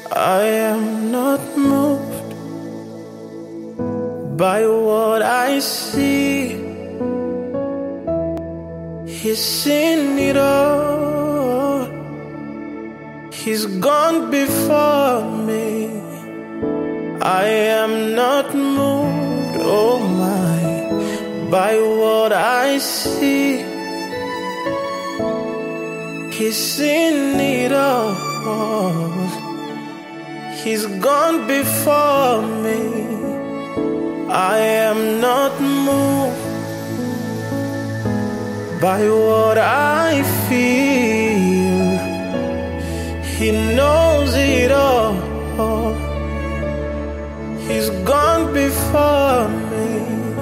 I am not moved by what I see. He's seen it all. He's gone before me. I am not moved, oh my, by what I see. He's seen it all. He's gone before me. I am not moved by what I feel. He knows it all. He's gone before me.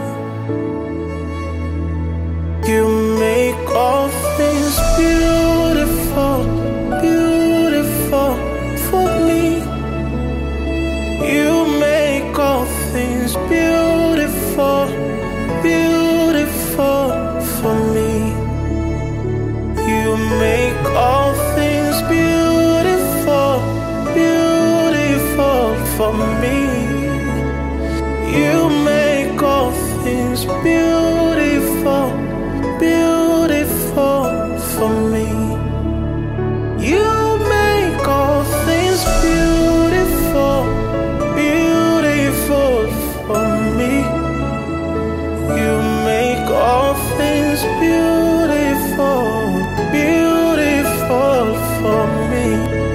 You make all things beautiful, beautiful for me. You make all things beautiful, beautiful for me. You make all things beautiful, beautiful for me. You make all things beautiful, beautiful for me. You make all things beautiful, beautiful for me. You make all things beautiful, beautiful for me.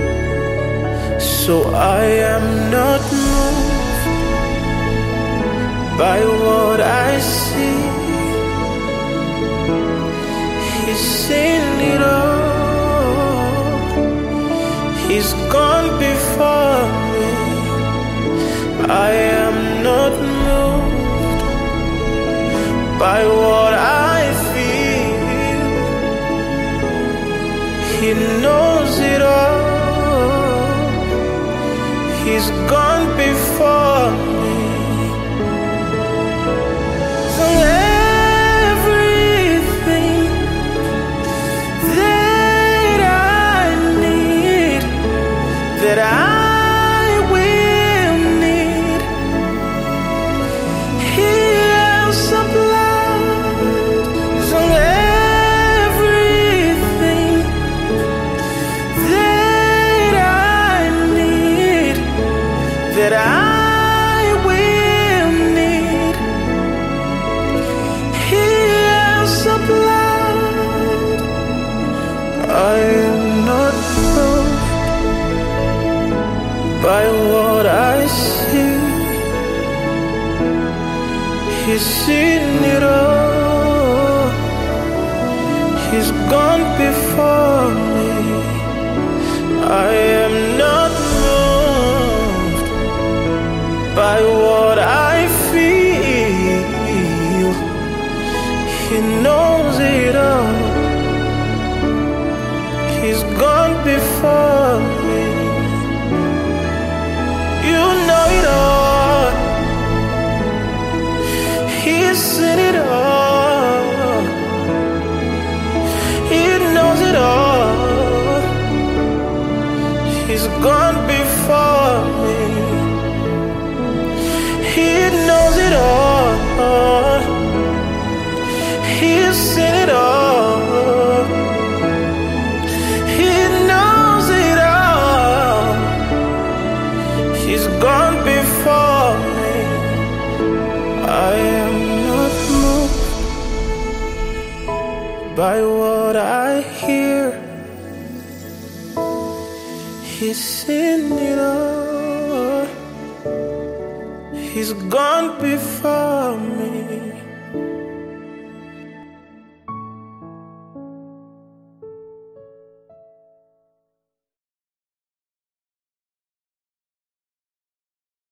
So I am not moved by what I see. He's seen it all. He's gone before me. I am not moved by what I feel. He knows it all. He's gone before me. So everything that I need, that I will need, He has supplied. So everything that I need, that I will need, He has supplied. I am not moved by what I see. He's seen it all. He's gone before me. I am not moved by what I feel. He knows it all. He's gone before me. You know it all. He's seen it all. He knows it all. He's gone before me. He knows it all. He's seen it all. He knows it all. He's gone before me. I am not moved by what I hear. He's seen it all. He's gone before me.